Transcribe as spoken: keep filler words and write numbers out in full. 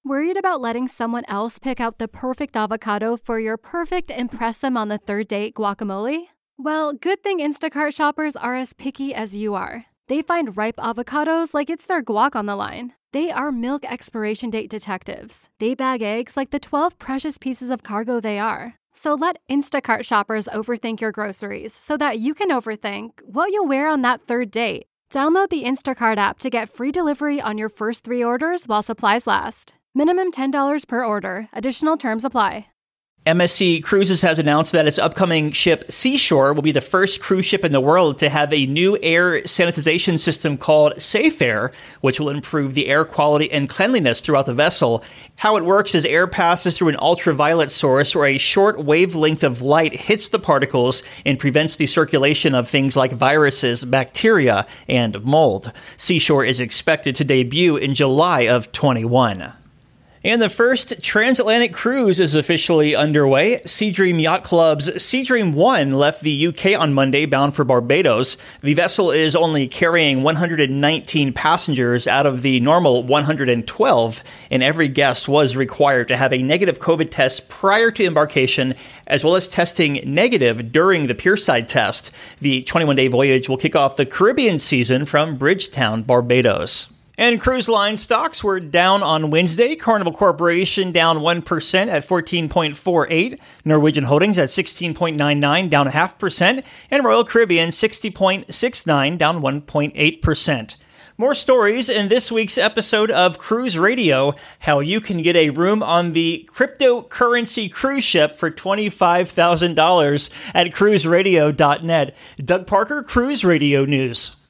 Worried about letting someone else pick out the perfect avocado for your perfect impress them on the third date guacamole? Well, good thing Instacart shoppers are as picky as you are. They find ripe avocados like it's their guac on the line. They are milk expiration date detectives. They bag eggs like the twelve precious pieces of cargo they are. So let Instacart shoppers overthink your groceries so that you can overthink what you'll wear on that third date. Download the Instacart app to get free delivery on your first three orders while supplies last. Minimum ten dollars per order. Additional terms apply. M S C Cruises has announced that its upcoming ship Seashore will be the first cruise ship in the world to have a new air sanitization system called SafeAir, which will improve the air quality and cleanliness throughout the vessel. How it works is air passes through an ultraviolet source where a short wavelength of light hits the particles and prevents the circulation of things like viruses, bacteria, and mold. Seashore is expected to debut in July of twenty-one. And the first transatlantic cruise is officially underway. Seadream Yacht Club's Seadream one left the U K on Monday, bound for Barbados. The vessel is only carrying one hundred nineteen passengers out of the normal one hundred twelve, and every guest was required to have a negative COVID test prior to embarkation, as well as testing negative during the pierside test. The twenty-one-day voyage will kick off the Caribbean season from Bridgetown, Barbados. And cruise line stocks were down on Wednesday. Carnival Corporation down one percent at fourteen point four eight. Norwegian Holdings at sixteen point nine nine, down a half percent. And Royal Caribbean sixty point six nine, down one point eight percent. More stories in this week's episode of Cruise Radio. How you can get a room on the cryptocurrency cruise ship for twenty-five thousand dollars at cruise radio dot net. Doug Parker, Cruise Radio News.